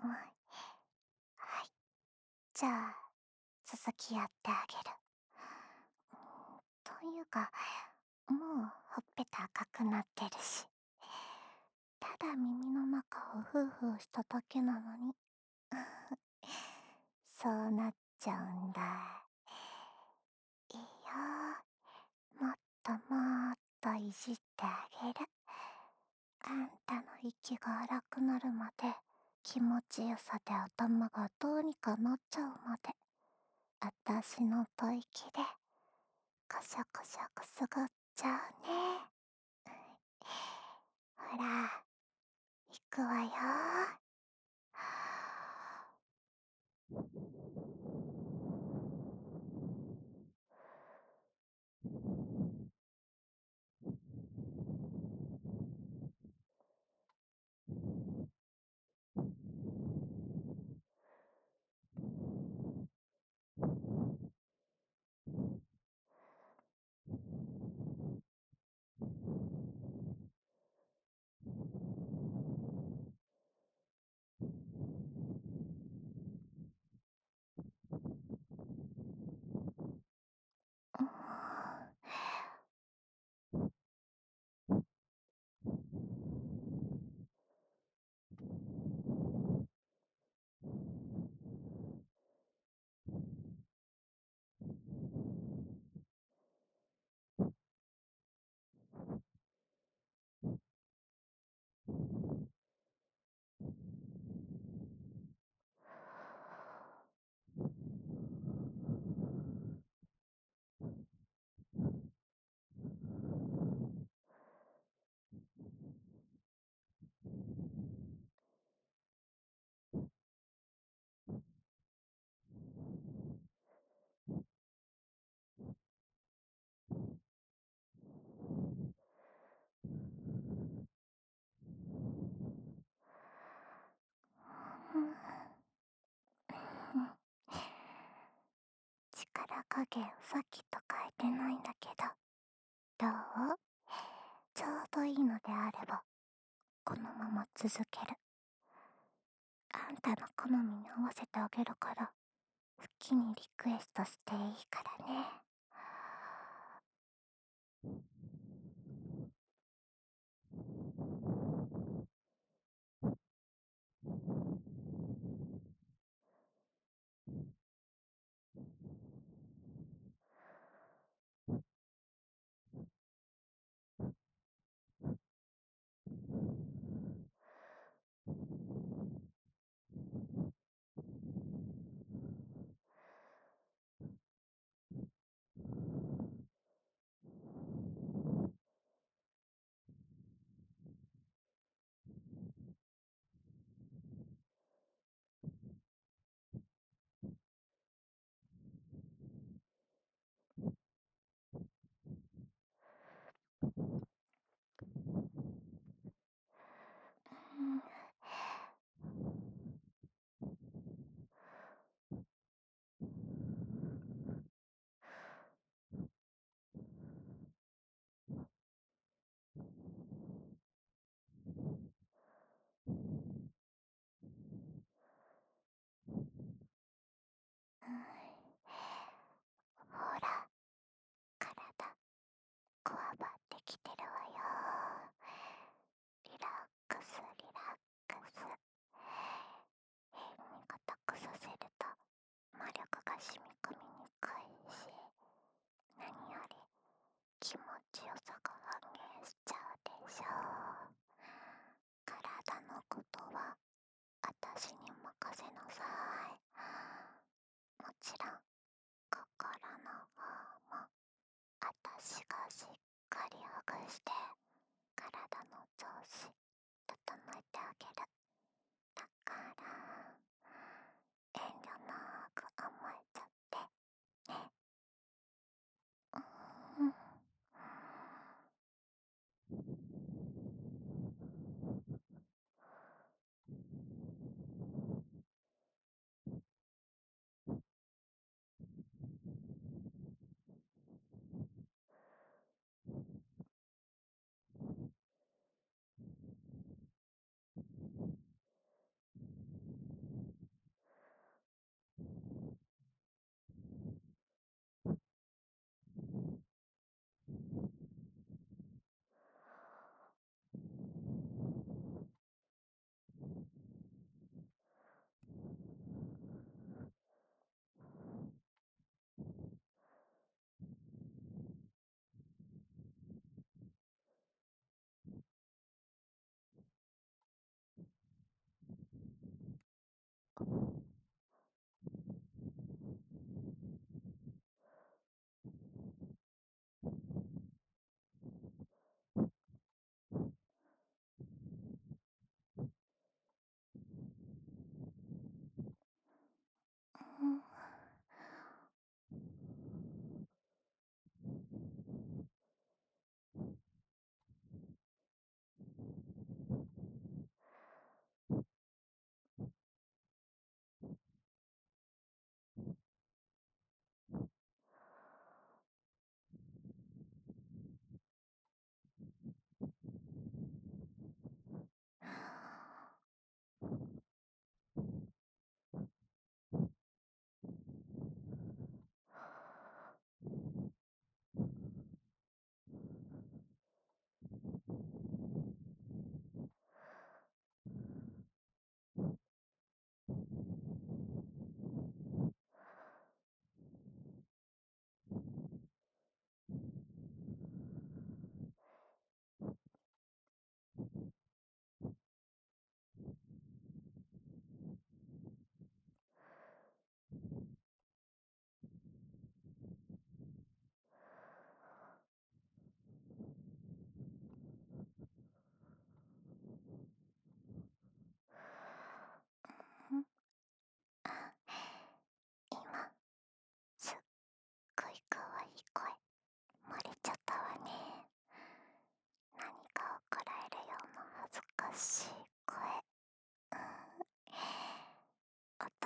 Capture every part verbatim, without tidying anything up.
うん、はい。じゃあ、続きやってあげる。うーん、というか、もうほっぺた赤くなってるし。ただ耳の中をフーフーしただけなのに。そうなっちゃうんだ。いいよ。もっともっといじってあげる。あんたの息が荒くなるまで、気持ちよさで頭がどうにかなっちゃうまで、あたしの吐息で、コシャコシャくすぐっちゃうね。ほら、いくわよ。うん。力加減さっきと変えてないんだけど、どう？ちょうどいいのであれば、このまま続ける。あんたの好みに合わせてあげるから、好きにリクエストしていいからね。うん。ほら、体、こわばってきてるわよ。リラックス、リラックス。変に硬くさせると魔力が染み込みにくいし、何より気持ちよさが半減しちゃうでしょ。体のことはあたしに任せなさい。もちろん心の方もあたしがしっかりほぐして体の調子整えてあげる。だから遠慮なく甘えちゃってね。うん。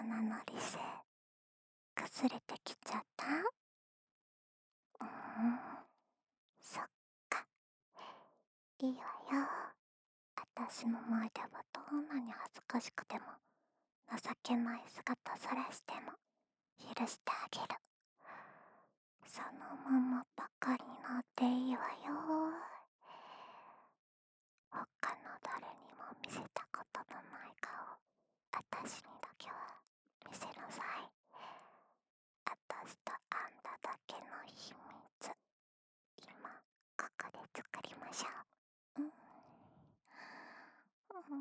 鼻の理性崩れてきちゃった？うーん、そっか、いいわよ。あたしの前ではどんなに恥ずかしくても情けない姿さらしても許してあげる。そのままばかり乗っていいわよ。他の誰にも見せたことのない顔、あたしにだけは見せなさい。あたしとあんただけの秘密、今ここで作りましょう。うん、うん、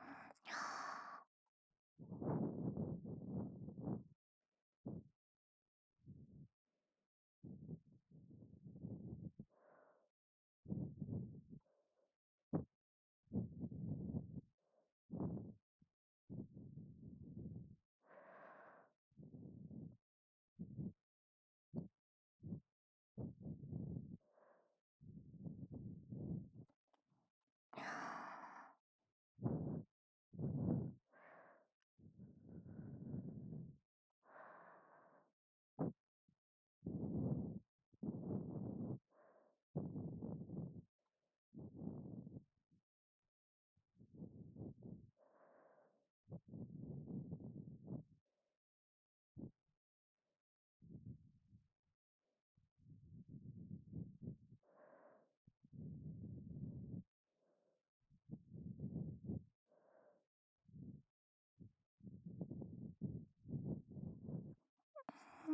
うん、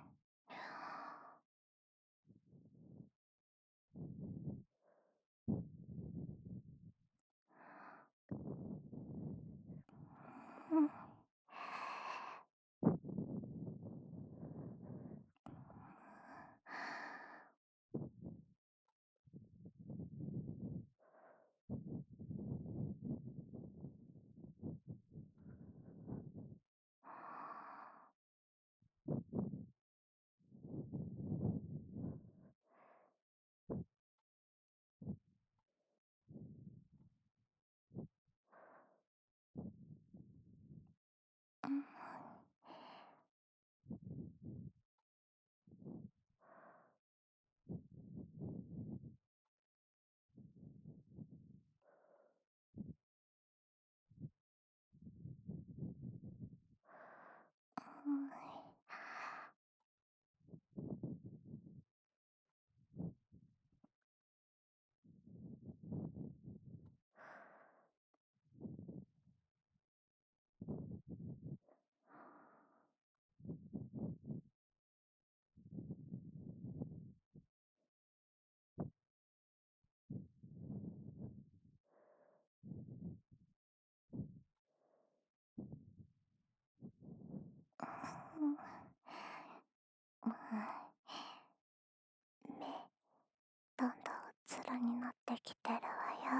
うん、うん、うん、目、どんどんうつろになってきてるわよ。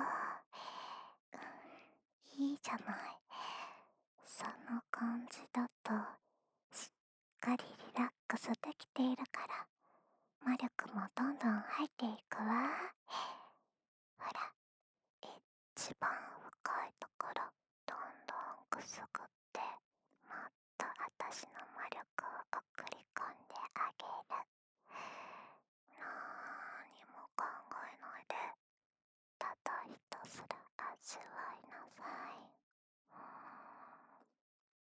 いいじゃない。その感じだとしっかりリラックスできているから魔力もどんどん入っていくわ。ほら、一番深いところどんどんくすぐってもっとあたしの魔力を送り込んであげる。なーにも考えないでただひたすら味わいなさい。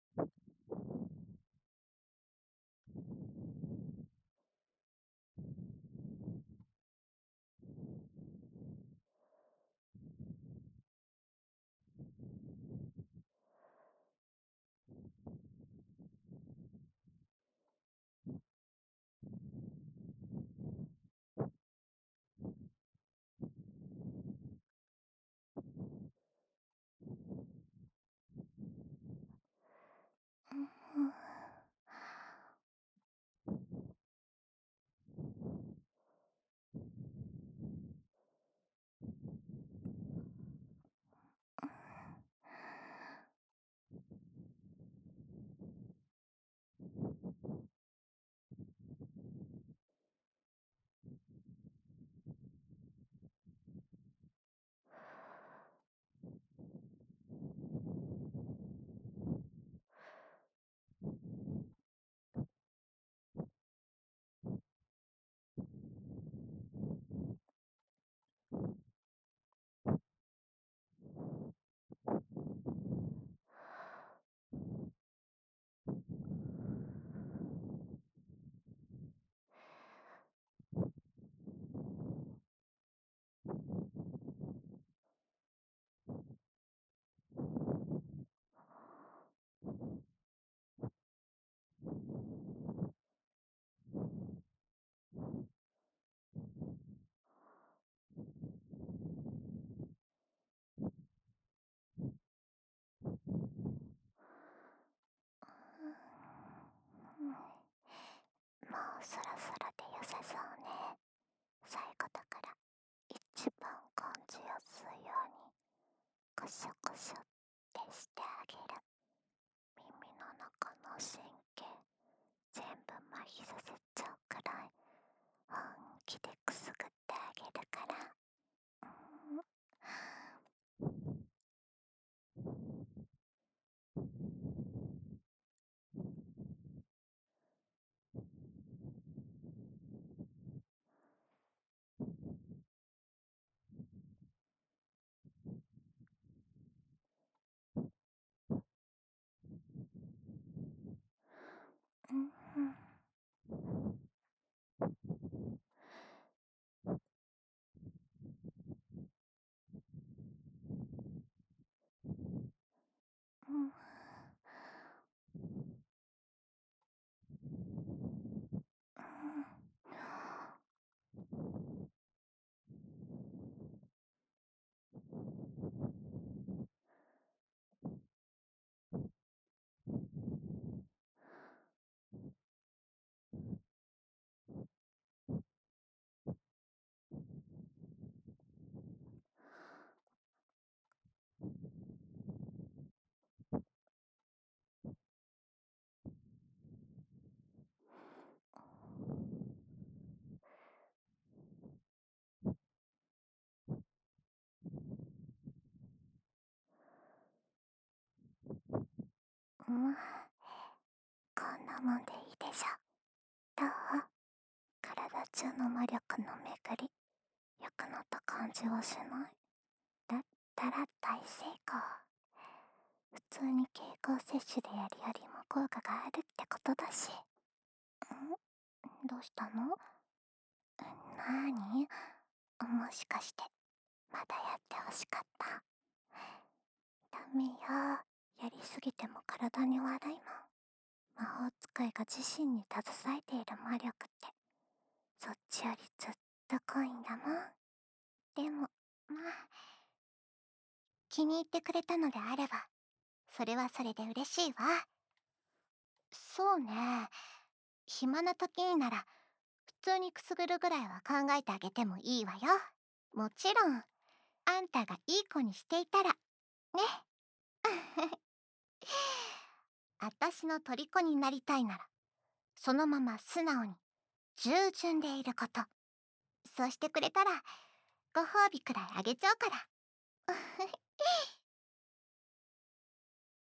スラスラで良さそうね。最後だから一番感じやすいようにコショコショってしてあげる。耳の中の神経全部麻痺させちゃうくらい本気でくすぐってあげるから。うんうんうんうん。こんなもんでいいでしょ。どう？体中の魔力の巡り良くなった感じはしない？だったら大成功。普通に経口摂取でやるよりも効果があるってことだし。ん？どうしたの？なーに？もしかしてまだやってほしかった？ダメよ。やりすぎても体に悪いもん。魔法使いが自身に携えている魔力ってそっちよりずっと濃いんだもん。でもまあ気に入ってくれたのであればそれはそれで嬉しいわ。そうね、暇な時なら普通にくすぐるぐらいは考えてあげてもいいわよ。もちろんあんたがいい子にしていたらね。あたしの虜になりたいならそのまま素直に従順でいること。そうしてくれたらご褒美くらいあげちゃうから。